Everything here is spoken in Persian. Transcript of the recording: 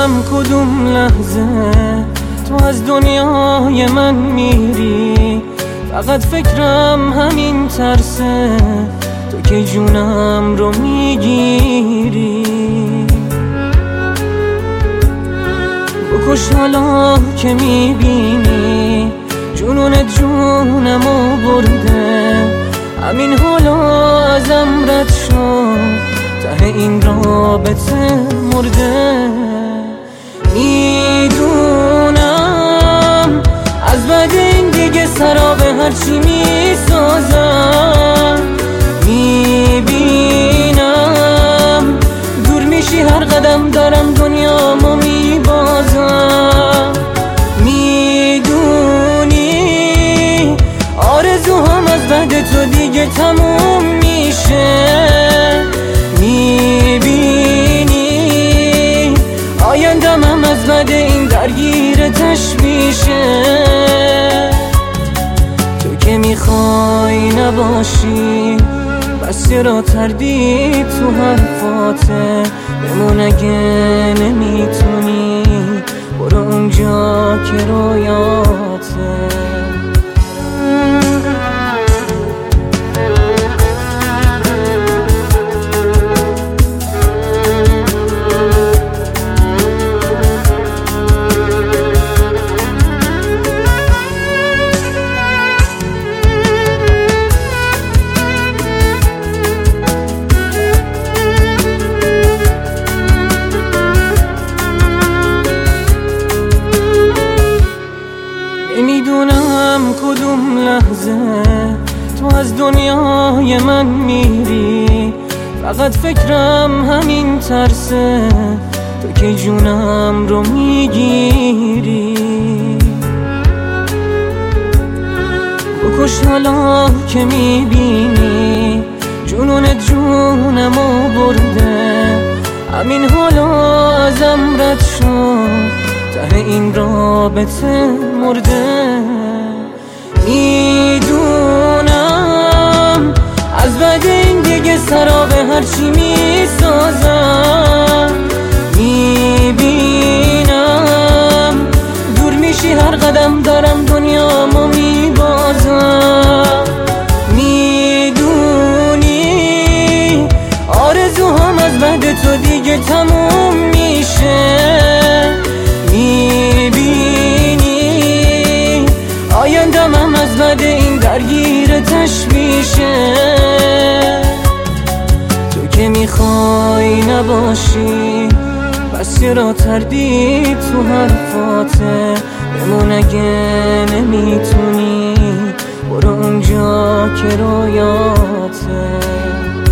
میدونم کدوم لحظه تو از دنیای من میری، فقط فکرم همین ترسه تو که جونم رو میگیری. بکش حالا که میبینی جنونت جونمو برده، همین حالا ازم رد شو ته این رابطه مرده. میدونم از بعد این دیگه سرابه هرچی میسازم، میبینم دور میشی هر قدم دارم دنیامو میبازم. میدونی آرزوهام از بعد تو دیگه تموم میشه، میبینی آیندم هم از بعد این درگیر تشویشه. تو که میخوای نباشی بس چرا تردید تو حرفاته، بمون اگه نمیتونی برو اونجا که رویاته. نمیدونم کدوم لحظه تو از دنیای من میری، فقط فکرم همین ترسه تو که جونم رو میگیری. بکش حالا که میبینی جنونت جونمو برده، همین حالا ازم رد شو ته این رابطه مرده. میدونم از بعد این دیگه سرابه هرچی میسازم، میبینم دور میشی هر قدم دارم دنیامو میبازم. میدونی آرزوهام از بعد تو دیگه تموم میشه، میبینی آیندم هم از بعد این درگیر تشویشه. تو که میخوای نباشی پس چرا تردید تو حرفاته، بمون اگه نمیتونی برو اونجا که رویاته.